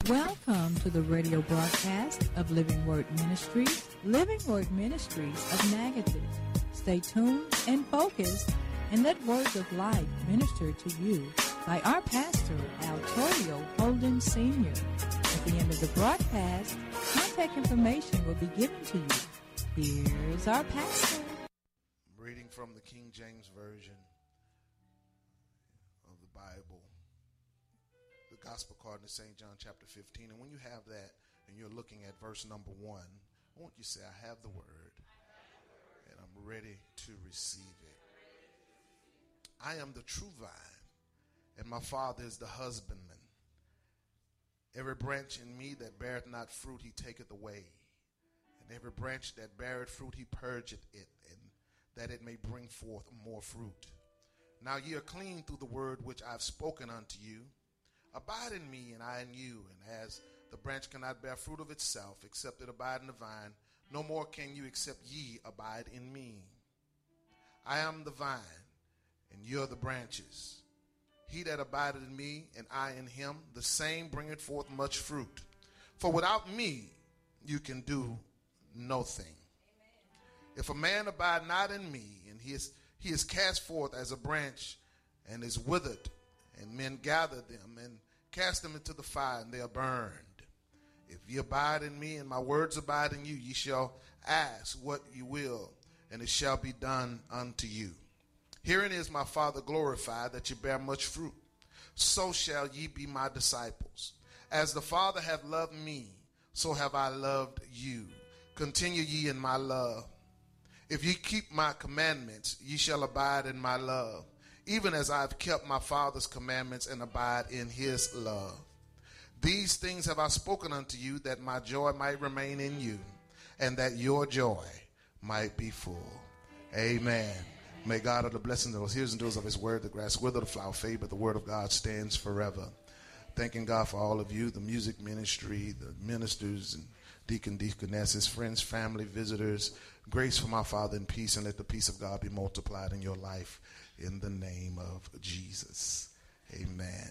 Welcome to the radio broadcast of Living Word Ministries, Living Word Ministries of Natchitoches. Stay tuned and focused and let words of life minister to you by our pastor, Altorio Holden Sr. At the end of the broadcast, contact information will be given to you. Here's our pastor. I'm reading from the King James Version of the Bible, the Gospel according to St. John chapter 15. And when you have that and you're looking at verse number 1, I want you to say, I have the word and I'm ready to receive it. I am the true vine, and my Father is the husbandman. Every branch in me that beareth not fruit, he taketh away. And every branch that beareth fruit, he purgeth it, and that it may bring forth more fruit. Now ye are clean through the word which I have spoken unto you. Abide in me, and I in you. And as the branch cannot bear fruit of itself, except it abide in the vine, no more can you except ye abide in me. I am the vine, and ye are the branches. He that abideth in me, and I in him, the same bringeth forth much fruit. For without me you can do no thing. If a man abide not in me, and he is cast forth as a branch, and is withered, and men gather them, and cast them into the fire, and they are burned. If ye abide in me, and my words abide in you, ye shall ask what ye will, and it shall be done unto you. Herein is my Father glorified, that ye bear much fruit. So shall ye be my disciples. As the Father hath loved me, so have I loved you. Continue ye in my love. If ye keep my commandments, ye shall abide in my love, even as I have kept my Father's commandments and abide in his love. These things have I spoken unto you, that my joy might remain in you, and that your joy might be full. Amen. May God of the blessing of those hearers and doers of his word, the grass wither, the flower fade, but the word of God stands forever. Thanking God for all of you, the music ministry, the ministers and deaconesses, friends, family, visitors. Grace from our Father and peace, and let the peace of God be multiplied in your life in the name of Jesus. Amen.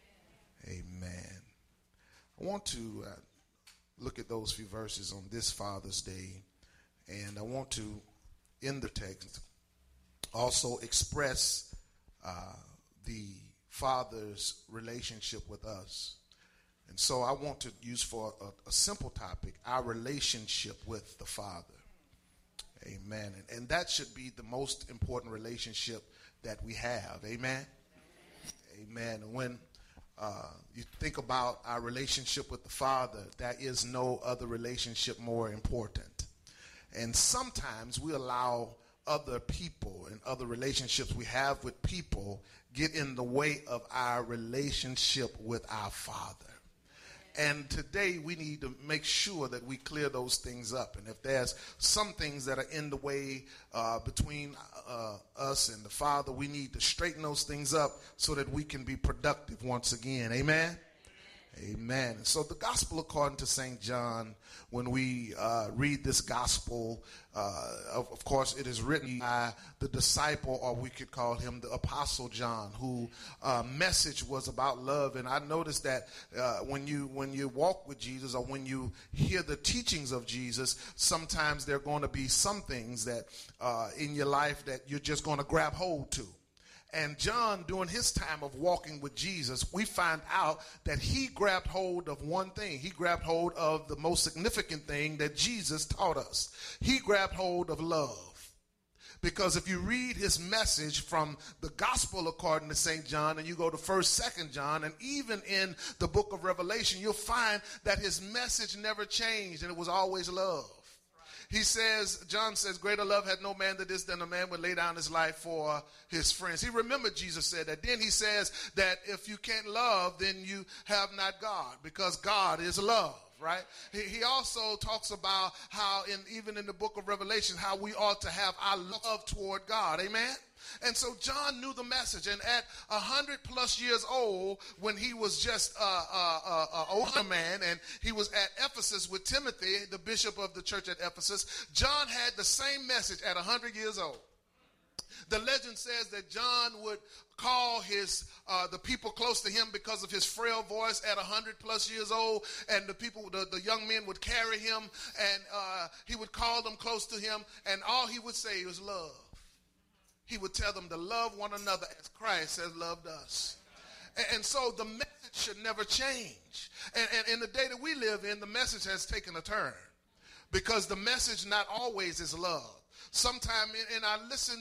Amen. I want to look at those few verses on this Father's Day, and I want to, in the text, also express the Father's relationship with us. And so I want to use for a simple topic, our relationship with the Father. Amen. And that should be the most important relationship that we have. Amen. Amen. And when you think about our relationship with the Father, there is no other relationship more important. And sometimes we allow other people and other relationships we have with people get in the way of our relationship with our Father. And today we need to make sure that we clear those things up. And if there's some things that are in the way between us and the Father, we need to straighten those things up so that we can be productive once again. Amen? Amen. So the gospel according to St. John, when we read this gospel, of course it is written by the disciple, or we could call him the Apostle John, who message was about love. And I noticed that when you walk with Jesus, or when you hear the teachings of Jesus, sometimes there are going to be some things that in your life that you're just going to grab hold to. And John, during his time of walking with Jesus, we find out that he grabbed hold of one thing. He grabbed hold of the most significant thing that Jesus taught us. He grabbed hold of love. Because if you read his message from the gospel according to St. John, and you go to 1st, 2nd John, and even in the book of Revelation, you'll find that his message never changed, and it was always love. He says, John says, greater love had no man than a man would lay down his life for his friends. He remembered Jesus said that. Then he says that if you can't love, then you have not God, because God is love. Right? He also talks about how even in the book of Revelation, how we ought to have our love toward God. Amen? And so John knew the message. And at 100+ years old, when he was just a older man, and he was at Ephesus with Timothy, the bishop of the church at Ephesus, John had the same message at 100 years old. The legend says that John would call the people close to him because of his frail voice at 100+ years old, and the young men would carry him, and he would call them close to him, and all he would say was love. He would tell them to love one another as Christ has loved us. And so the message should never change. And in the day that we live in, the message has taken a turn, because the message not always is love. Sometimes, and I listen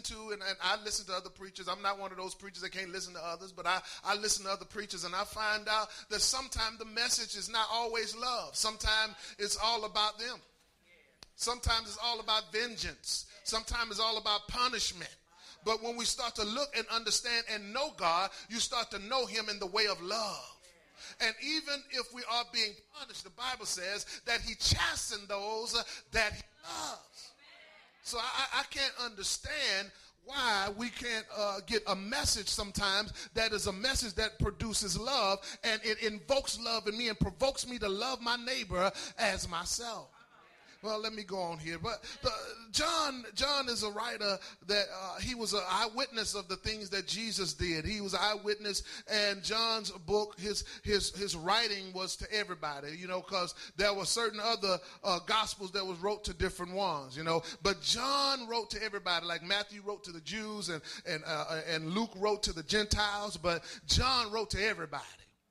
to other preachers. I'm not one of those preachers that can't listen to others, but I listen to other preachers, and I find out that sometimes the message is not always love. Sometimes it's all about them. Sometimes it's all about vengeance. Sometimes it's all about punishment. But when we start to look and understand and know God, you start to know him in the way of love. And even if we are being punished, the Bible says that he chastens those that he loves. So I can't understand why we can't get a message sometimes that is a message that produces love, and it invokes love in me and provokes me to love my neighbor as myself. Well, let me go on here. But John is a writer that he was an eyewitness of the things that Jesus did. He was an eyewitness, and John's book, his writing was to everybody, because there were certain other gospels that was wrote to different ones, But John wrote to everybody, like Matthew wrote to the Jews and Luke wrote to the Gentiles, but John wrote to everybody.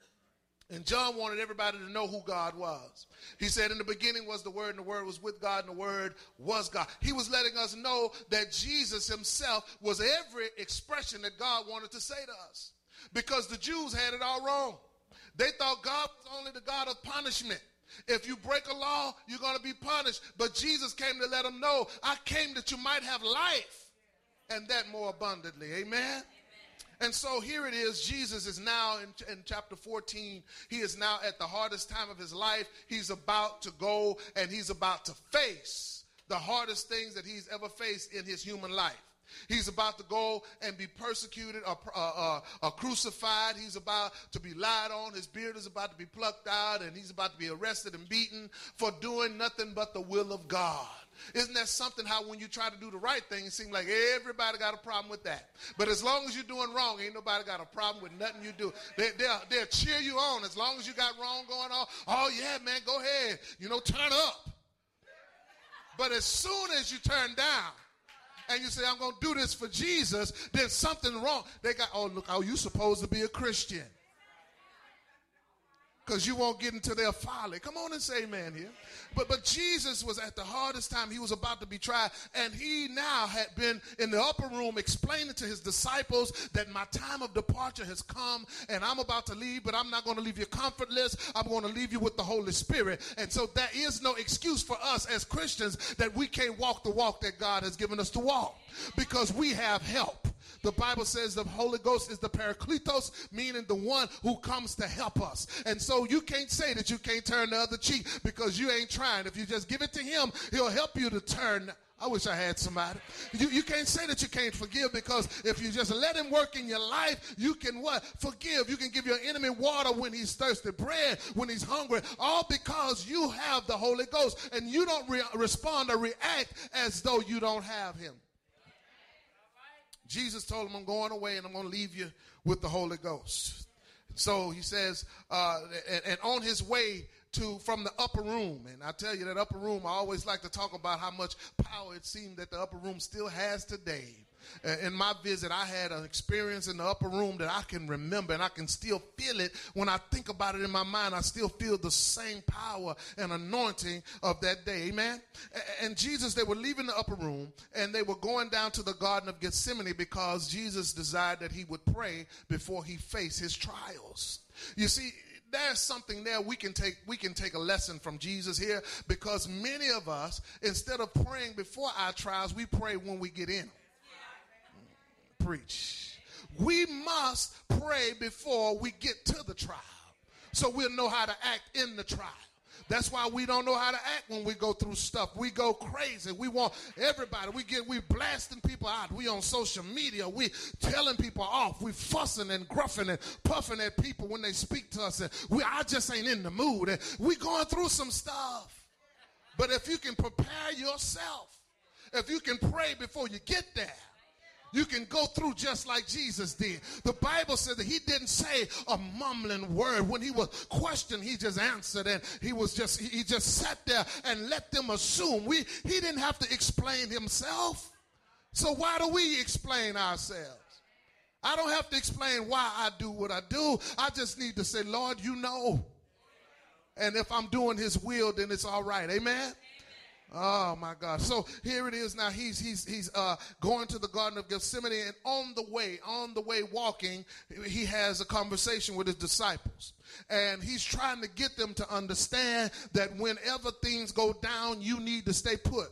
And John wanted everybody to know who God was. He said, in the beginning was the Word, and the Word was with God, and the Word was God. He was letting us know that Jesus himself was every expression that God wanted to say to us. Because the Jews had it all wrong. They thought God was only the God of punishment. If you break a law, you're going to be punished. But Jesus came to let them know, I came that you might have life, and that more abundantly. Amen? And so here it is. Jesus is now in chapter 14. He is now at the hardest time of his life. He's about to go, and he's about to face the hardest things that he's ever faced in his human life. He's about to go and be persecuted or crucified. He's about to be lied on. His beard is about to be plucked out, and he's about to be arrested and beaten for doing nothing but the will of God. Isn't that something, how when you try to do the right thing, it seems like everybody got a problem with that. But as long as you're doing wrong, ain't nobody got a problem with nothing you do. They'll cheer you on as long as you got wrong going on. Oh, yeah, man, go ahead. Turn up. But as soon as you turn down and you say, I'm going to do this for Jesus, there's something wrong. They got, you supposed to be a Christian. Because you won't get into their folly. Come on and say amen here. But Jesus was at the hardest time. He was about to be tried. And he now had been in the upper room explaining to his disciples that my time of departure has come and I'm about to leave, but I'm not going to leave you comfortless. I'm going to leave you with the Holy Spirit. And so there is no excuse for us as Christians that we can't walk the walk that God has given us to walk, because we have help. The Bible says the Holy Ghost is the Parakletos, meaning the one who comes to help us. And so you can't say that you can't turn the other cheek because you ain't trying. If you just give it to him, he'll help you to turn. I wish I had somebody. You can't say that you can't forgive, because if you just let him work in your life, you can what? Forgive. You can give your enemy water when he's thirsty, bread when he's hungry, all because you have the Holy Ghost, and you don't respond or react as though you don't have him. Jesus told him, I'm going away and I'm going to leave you with the Holy Ghost. So he says, and on his way from the upper room, and I tell you that upper room, I always like to talk about how much power it seemed that the upper room still has today. In my visit, I had an experience in the upper room that I can remember, and I can still feel it. When I think about it in my mind, I still feel the same power and anointing of that day. Amen? And Jesus, they were leaving the upper room, and they were going down to the Garden of Gethsemane because Jesus desired that he would pray before he faced his trials. You see, there's something there we can take a lesson from Jesus here, because many of us, instead of praying before our trials, we pray when we get in them. Preach. We must pray before we get to the trial, so we'll know how to act in the trial. That's why we don't know how to act when we go through stuff. We go crazy. We want everybody. We blasting people out. We on social media. We telling people off. We fussing and gruffing and puffing at people when they speak to us. And I just ain't in the mood. And we going through some stuff. But if you can prepare yourself, if you can pray before you get there, You can go through just like Jesus did. The Bible says that he didn't say a mumbling word. When he was questioned, he just answered, and he just sat there and let them assume. He didn't have to explain himself. So why do we explain ourselves? I don't have to explain why I do what I do. I just need to say, Lord, you know. And if I'm doing his will, then it's all right. Amen? Oh, my God. So here it is now. He's going to the Garden of Gethsemane, and on the way walking, he has a conversation with his disciples. And he's trying to get them to understand that whenever things go down, you need to stay put.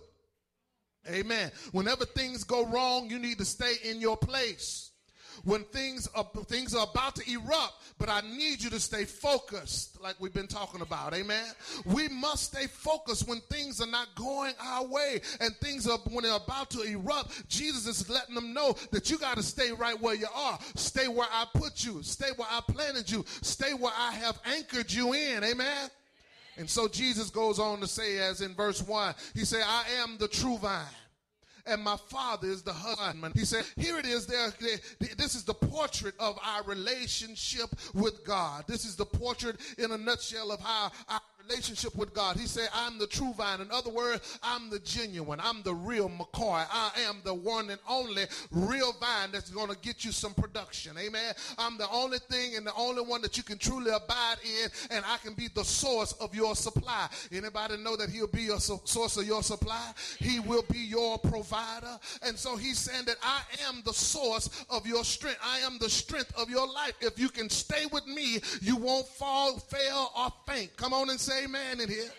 Amen. Whenever things go wrong, you need to stay in your place. When things are about to erupt, but I need you to stay focused, like we've been talking about. Amen. We must stay focused when things are not going our way, and when they're about to erupt. Jesus is letting them know that you got to stay right where you are. Stay where I put you. Stay where I planted you. Stay where I have anchored you in. Amen. And so Jesus goes on to say, as in verse 1, he said, I am the true vine, and my Father is the husbandman. He said, here it is. This is the portrait of our relationship with God. This is the portrait in a nutshell of how our relationship with God. He said, I'm the true vine. In other words, I'm the genuine. I'm the real McCoy. I am the one and only real vine that's going to get you some production. Amen. I'm the only thing and the only one that you can truly abide in, and I can be the source of your supply. Anybody know that he'll be your source of your supply? He will be your provider. And so he's saying that I am the source of your strength. I am the strength of your life. If you can stay with me, you won't fall, fail, or faint. Come on and say amen in here.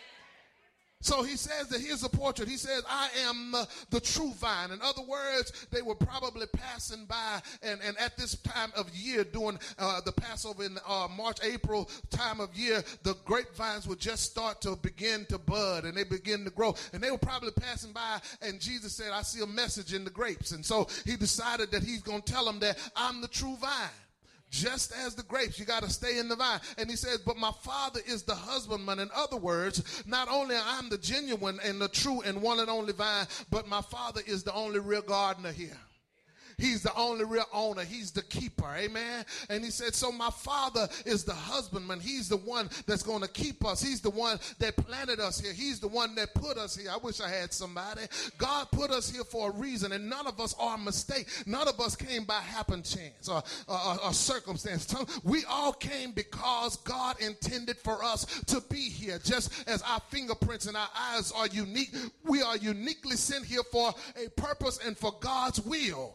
So he says that here's a portrait. He says, I am the true vine. In other words, they were probably passing by, and at this time of year, during the Passover in March, April time of year, the grapevines would just start to begin to bud, and they begin to grow. And they were probably passing by, and Jesus said, I see a message in the grapes. And so he decided that he's going to tell them that I'm the true vine. Just as the grapes, you got to stay in the vine. And he says, but my Father is the husbandman. In other words, not only I'm the genuine and the true and one and only vine, but my Father is the only real gardener here. He's the only real owner. He's the keeper. Amen. And he said, so my Father is the husbandman. He's the one that's going to keep us. He's the one that planted us here. He's the one that put us here. I wish I had somebody. God put us here for a reason, and none of us are a mistake. None of us came by happen chance or circumstance. We all came because God intended for us to be here. Just as our fingerprints and our eyes are unique, we are uniquely sent here for a purpose and for God's will.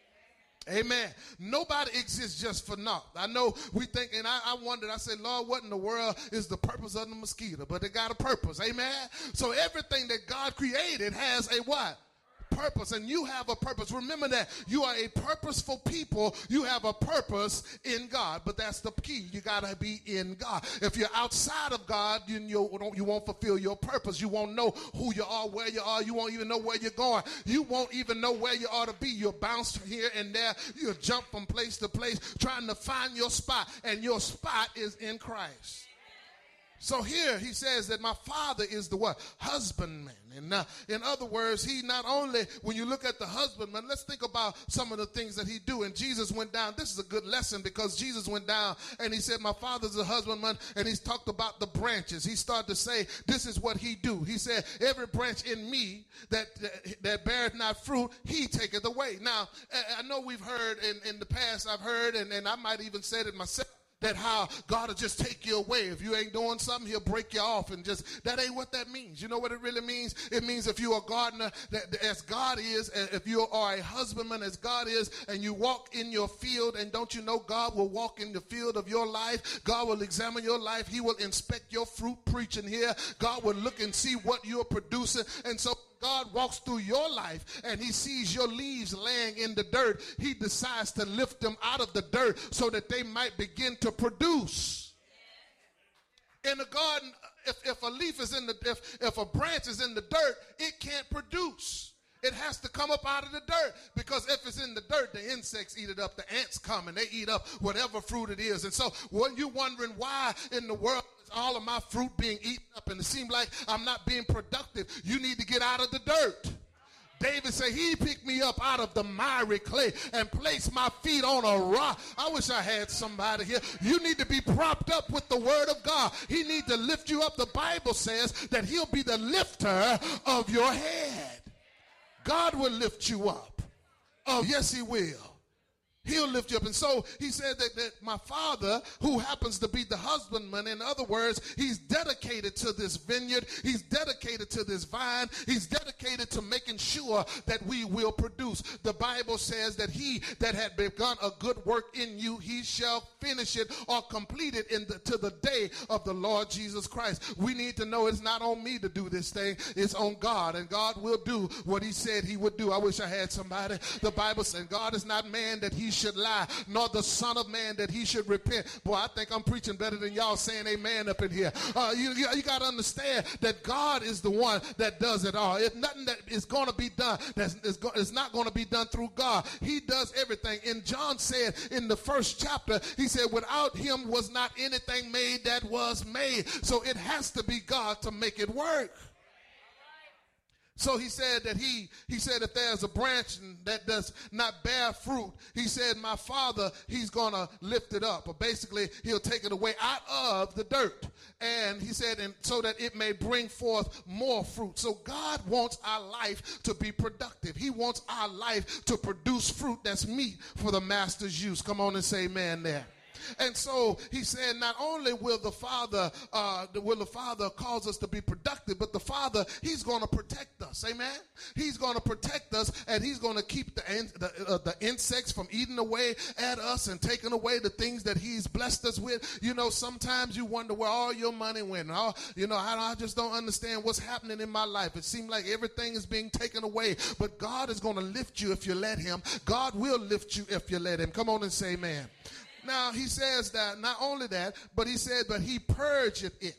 Amen. Nobody exists just for naught. I know we think, and I wondered, I said, Lord, what in the world is the purpose of the mosquito? But it got a purpose. Amen. So everything that God created has a what? Purpose. And you have a purpose. Remember that you are a purposeful people. You have a purpose in God. But that's the key. You got to be in God. If you're outside of God, you won't fulfill your purpose. You won't know who you are, where you are. You won't even know where you're going. You won't even know where you ought to be. You'll bounce here and there. You'll jump from place to place trying to find your spot. And your spot is in Christ. So here he says that my Father is the what? Husbandman. And in other words, he not only, when you look at the husbandman, let's think about some of the things that he do. And Jesus went down. This is a good lesson because Jesus went down and he said, my Father's a husbandman. And he's talked about the branches. He started to say, this is what he do. He said, every branch in me that beareth not fruit, he taketh away. Now, I know we've heard in the past, I've heard, and I might even said it myself, that how God will just take you away. If you ain't doing something, he'll break you off, and just, that ain't what that means. You know what it really means? It means if you're a gardener, that as God is, if you are a husbandman as God is, and you walk in your field, and don't you know God will walk in the field of your life? God will examine your life. He will inspect your fruit preaching here. God will look and see what you're producing. And so God walks through your life and he sees your leaves laying in the dirt. He decides to lift them out of the dirt so that they might begin to produce. In a garden, if a leaf is in the, if a branch is in the dirt, it can't produce. It has to come up out of the dirt, because if it's in the dirt, the insects eat it up. The ants come and they eat up whatever fruit it is. And so when you're wondering why in the world is all of my fruit being eaten up and it seems like I'm not being productive, you need to get out of the dirt. David said he picked me up out of the miry clay and placed my feet on a rock. I wish I had somebody here. You need to be propped up with the word of God. He needs to lift you up. The Bible says that he'll be the lifter of your head. God will lift you up. Oh, yes, he will. He'll lift you up. And so he said that my father, who happens to be the husbandman, in other words, he's dedicated to this vineyard. He's dedicated to this vine. He's dedicated to making sure that we will produce. The Bible says that he that had begun a good work in you, he shall finish it or complete it to the day of the Lord Jesus Christ. We need to know it's not on me to do this thing. It's on God. And God will do what he said he would do. I wish I had somebody. The Bible said God is not man that he should lie, nor the son of man that he should repent. Boy, I think I'm preaching better than y'all saying amen up in here. You got to understand that God is the one that does it all. If nothing that is going to be done, it's not going to be done through God. He does everything. And John said in the first chapter, he said, without him was not anything made that was made. So it has to be God to make it work. So he said that he said if there's a branch that does not bear fruit, he said my father, he's going to lift it up. Or basically, he'll take it away out of the dirt. And he said, and so that it may bring forth more fruit. So God wants our life to be productive. He wants our life to produce fruit that's meat for the master's use. Come on and say amen there. And so he said, not only will the Father cause us to be productive, but the Father, he's going to protect us. Amen. He's going to protect us, and he's going to keep the insects from eating away at us and taking away the things that he's blessed us with. You know, sometimes you wonder where all your money went. I just don't understand what's happening in my life. It seems like everything is being taken away, but God is going to lift you if you let him. God will lift you if you let him. Come on and say amen. Now, he says that not only that, but he said, but he purged it.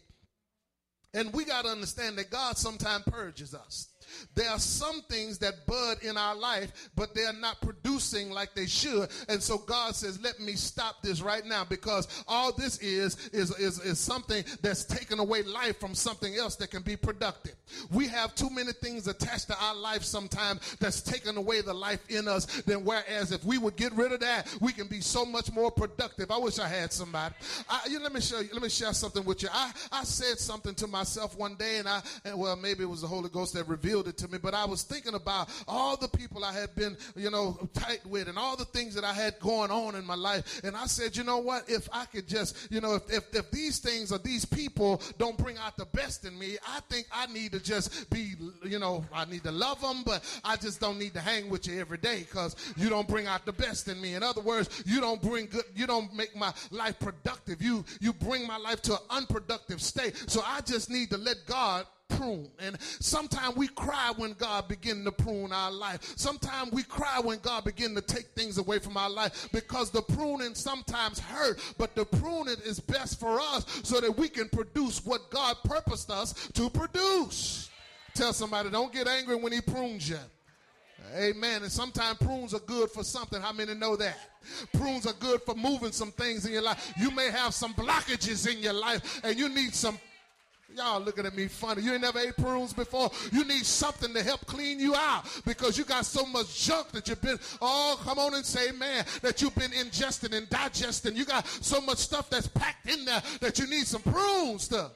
And we got to understand that God sometimes purges us. There are some things that bud in our life, but they're not producing like they should. And so God says, let me stop this right now, because all this is something that's taking away life from something else that can be productive. We have too many things attached to our life sometimes that's taking away the life in us, than whereas if we would get rid of that, we can be so much more productive. I wish I had somebody. Let me share something with you. I said something to myself one day, and maybe it was the Holy Ghost that revealed it to me, but I was thinking about all the people I had been, tight with, and all the things that I had going on in my life. And I said, you know what, if I could just, if these things or these people don't bring out the best in me, I think I need to just be, I need to love them, but I just don't need to hang with you every day, because you don't bring out the best in me. In other words, you don't make my life productive. You bring my life to an unproductive state. So I just need to let God prune. And sometimes we cry when God begin to prune our life. Sometimes we cry when God begin to take things away from our life, because the pruning sometimes hurt, but the pruning is best for us so that we can produce what God purposed us to produce. Tell somebody, don't get angry when he prunes you. Amen. And sometimes prunes are good for something. How many know that? Prunes are good for moving some things in your life. You may have some blockages in your life, and you need some. Y'all looking at me funny. You ain't never ate prunes before? You need something to help clean you out, because you got so much junk that you've been, come on and say amen, that you've been ingesting and digesting. You got so much stuff that's packed in there that you need some prunes to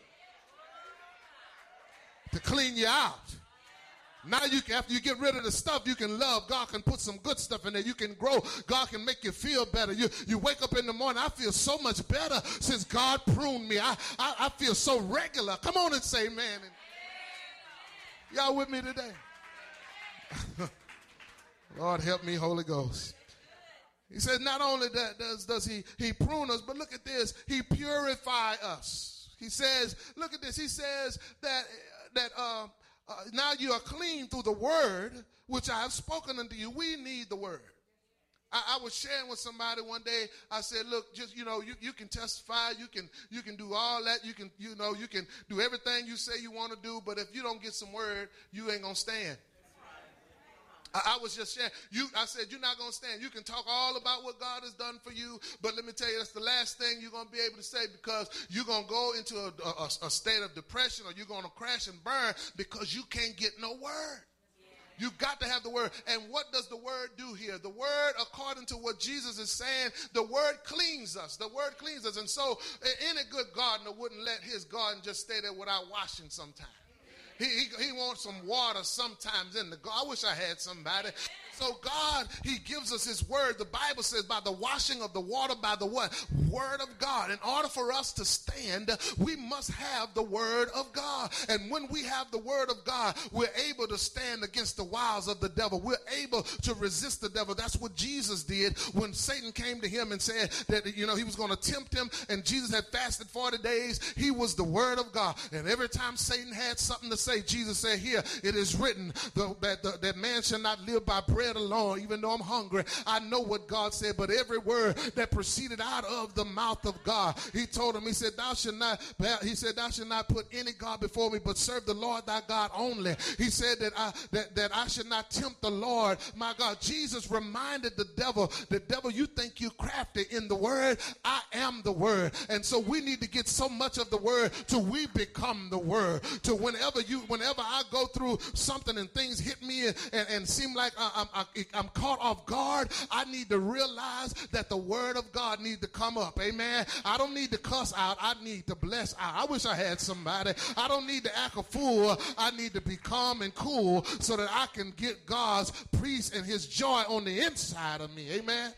clean you out. Now after you get rid of the stuff, you can love. God can put some good stuff in there. You can grow. God can make you feel better. You wake up in the morning, I feel so much better since God pruned me. I feel so regular. Come on and say amen. Y'all with me today? Lord help me, Holy Ghost. He says not only that does he prune us, but look at this. He purify us. He says, look at this. He says that now you are clean through the word which I have spoken unto you. We need the word. I was sharing with somebody one day. I said, look, just, you can testify. You can do all that. You can do everything you say you want to do. But if you don't get some word, you ain't going to stand. I was just sharing. I said, you're not going to stand. You can talk all about what God has done for you, but let me tell you, that's the last thing you're going to be able to say, because you're going to go into a state of depression, or you're going to crash and burn because you can't get no word. You got to have the word. And what does the word do here? The word, according to what Jesus is saying, the word cleans us. The word cleans us. And so any good gardener wouldn't let his garden just stay there without washing sometimes. He wants some water sometimes in the garden. I wish I had somebody. So God, he gives us his word. The Bible says by the washing of the water, by the what? Word of God. In order for us to stand, we must have the word of God. And when we have the word of God, we're able to stand against the wiles of the devil. We're able to resist the devil. That's what Jesus did when Satan came to him and said that, he was going to tempt him, and Jesus had fasted 40 days. He was the word of God. And every time Satan had something to say, Jesus said, here, it is written that man shall not live by bread alone. Even though I'm hungry, I know what God said, but every word that proceeded out of the mouth of God, he told him, he said, thou shalt not put any God before me, but serve the Lord thy God only. He said that I should not tempt the Lord, my God. Jesus reminded the devil, you think you crafty in the word? I am the word. And so we need to get so much of the word till we become the word. To whenever I go through something and things hit me and seem like I'm caught off guard, I need to realize that the word of God needs to come up. Amen. I don't need to cuss out. I need to bless out. I wish I had somebody. I don't need to act a fool. I need to be calm and cool so that I can get God's peace and his joy on the inside of me. Amen.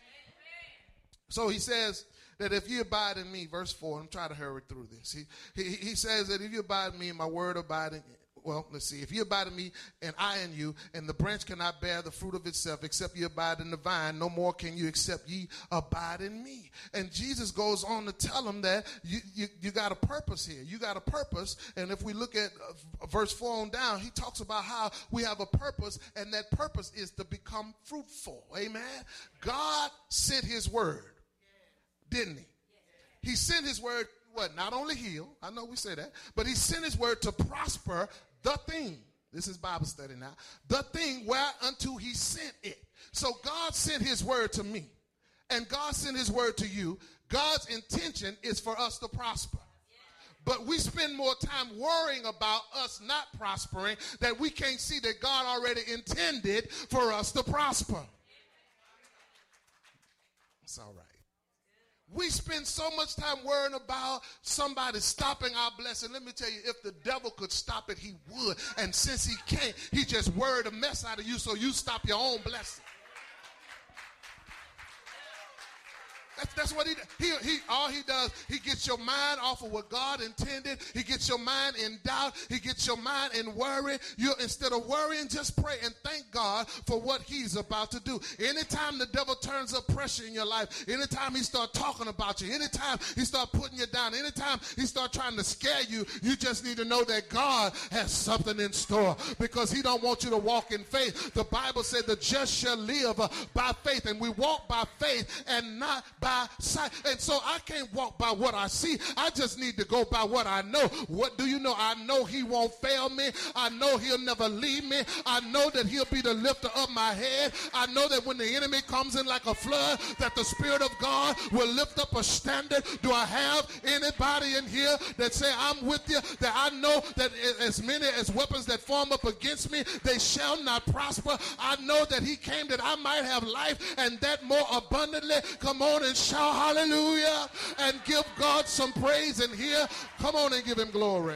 So he says that if you abide in me, verse 4, I'm trying to hurry through this. He says that if you abide in me, my word abide in you. Well, let's see. If you abide in me and I in you, and the branch cannot bear the fruit of itself except you abide in the vine, no more can you except ye abide in me. And Jesus goes on to tell them that you got a purpose here. You got a purpose. And if we look at verse 4 on down, he talks about how we have a purpose, and that purpose is to become fruitful. Amen. God sent his word, didn't he? He sent his word, what? Not only heal, I know we say that, but he sent his word to prosper the thing. This is Bible study now. The thing whereunto he sent it. So God sent his word to me, and God sent his word to you. God's intention is for us to prosper. But we spend more time worrying about us not prospering that we can't see that God already intended for us to prosper. It's all right. We spend so much time worrying about somebody stopping our blessing. Let me tell you, if the devil could stop it, he would. And since he can't, he just worried a mess out of you so you stop your own blessing. That's what he all he does. He gets your mind off of what God intended. He gets your mind in doubt. He gets your mind in worry. You, instead of worrying, just pray and thank God for what he's about to do. Anytime the devil turns up pressure in your life, anytime he start talking about you, anytime he start putting you down, anytime he start trying to scare you, you just need to know that God has something in store, because he don't want you to walk in faith. The Bible said the just shall live by faith, and we walk by faith and not by sight. And so I can't walk by what I see. I just need to go by what I know. What do you know? I know he won't fail me. I know he'll never leave me. I know that he'll be the lifter of my head. I know that when the enemy comes in like a flood, that the Spirit of God will lift up a standard. Do I have anybody in here that say, I'm with you, that I know that as many as weapons that form up against me, they shall not prosper? I know that he came that I might have life, and that more abundantly. Come on and shout hallelujah and give God some praise in here. Come on and give him glory.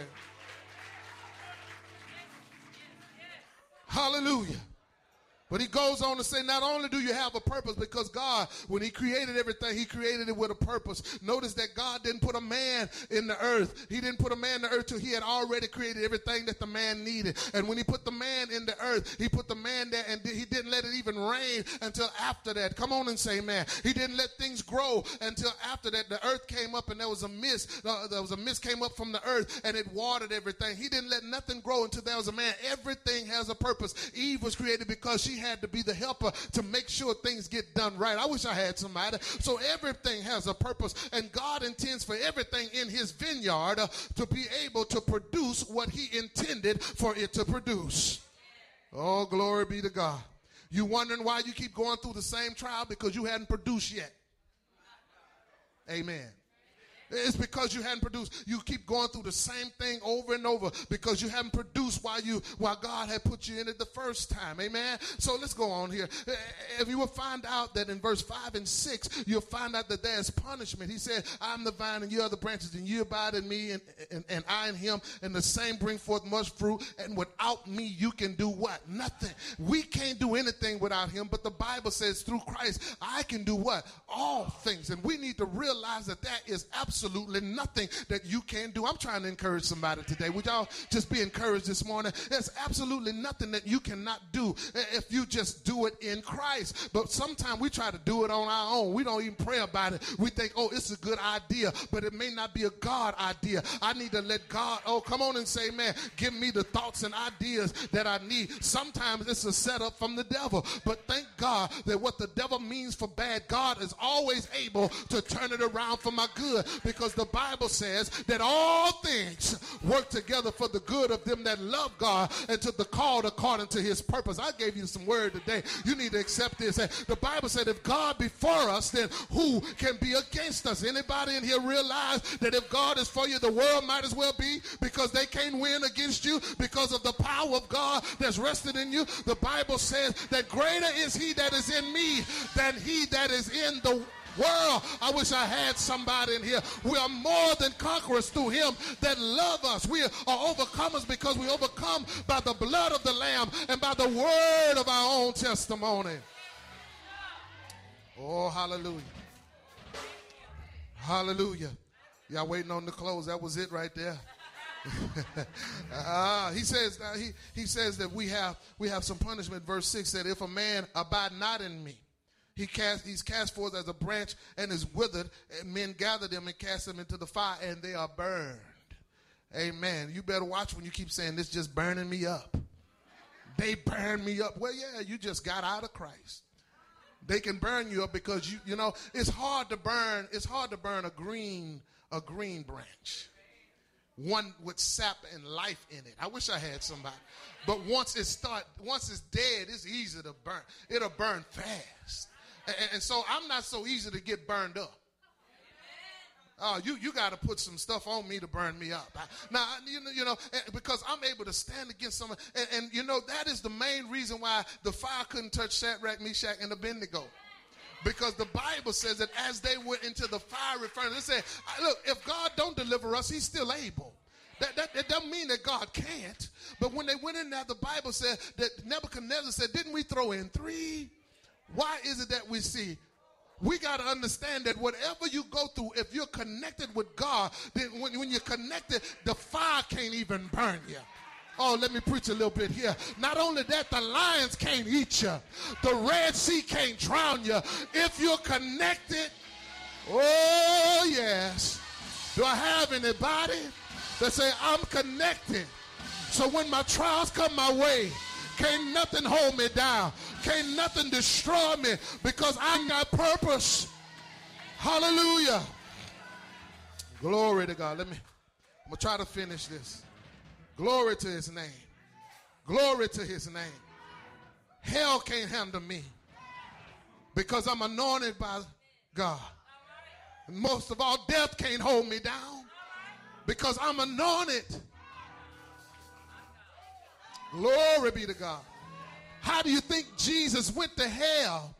Hallelujah. But he goes on to say, not only do you have a purpose, because God, when he created everything, he created it with a purpose. Notice that God didn't put a man in the earth. He didn't put a man in the earth till he had already created everything that the man needed. And when he put the man in the earth, he put the man there, and he didn't let it even rain until after that. Come on and say amen. He didn't let things grow until after that. The earth came up and there was a mist. There was a mist came up from the earth and it watered everything. He didn't let nothing grow until there was a man. Everything has a purpose. Eve was created because she had to be the helper to make sure things get done right. I wish I had somebody. So everything has a purpose, and God intends for everything in his vineyard to be able to produce what he intended for it to produce. Oh, glory be to God. You wondering why you keep going through the same trial? Because you hadn't produced yet. Amen. It's because you hadn't produced. You keep going through the same thing over and over because you haven't produced while God had put you in it the first time. Amen. So let's go on here. If you will find out that in verse 5 and 6, you'll find out that there's punishment. He said, I'm the vine and you are the branches, and you abide in me and I in him, and the same bring forth much fruit. And without me, you can do what? Nothing. We can't do anything without him, but the Bible says through Christ, I can do what? All things. And we need to realize that is absolutely nothing that you can do. I'm trying to encourage somebody today. Would y'all just be encouraged this morning? There's absolutely nothing that you cannot do if you just do it in Christ. But sometimes we try to do it on our own. We don't even pray about it. We think, oh, it's a good idea, but it may not be a God idea. I need to let God, oh, come on and say, man, give me the thoughts and ideas that I need. Sometimes it's a setup from the devil, but thank God that what the devil means for bad, God is always able to turn it around for my good, because the Bible says that all things work together for the good of them that love God and to the called according to his purpose. I gave you some word today. You need to accept this. The Bible said if God be for us, then who can be against us? Anybody in here realize that if God is for you, the world might as well be, because they can't win against you because of the power of God that's rested in you? The Bible says that greater is he that is in me than he that is in the world. I wish I had somebody in here. We are more than conquerors through him that love us. We are overcomers because we overcome by the blood of the Lamb and by the word of our own testimony. Oh, hallelujah. Hallelujah. Y'all waiting on the close. That was it right there. He says that we have some punishment. Verse 6 said, if a man abide not in me, he's cast forth as a branch and is withered, and men gather them and cast them into the fire, and they are burned. Amen. You better watch when you keep saying, this just burning me up. They burn me up. Well, yeah, you just got out of Christ. They can burn you up because you know it's hard to burn a green branch. One with sap and life in it. I wish I had somebody. But once it's dead, it's easy to burn. It'll burn fast. And so I'm not so easy to get burned up. You got to put some stuff on me to burn me up. Now, you know, because I'm able to stand against someone. And you know, that is the main reason why the fire couldn't touch Shadrach, Meshach, and Abednego. Because the Bible says that as they went into the fiery furnace, they said, look, if God don't deliver us, he's still able. That doesn't mean that God can't. But when they went in there, the Bible said that Nebuchadnezzar said, didn't we throw in 3? Why is it that we see? We got to understand that whatever you go through, if you're connected with God, then when you're connected, the fire can't even burn you. Oh, let me preach a little bit here. Not only that, the lions can't eat you. The Red Sea can't drown you. If you're connected, oh, yes. Do I have anybody that say, I'm connected? So when my trials come my way, can't nothing hold me down. Can't nothing destroy me because I got purpose. Hallelujah. Glory to God. I'm going to try to finish this. Glory to his name. Glory to his name. Hell can't handle me because I'm anointed by God. And most of all, death can't hold me down because I'm anointed. Glory be to God. How do you think Jesus went to hell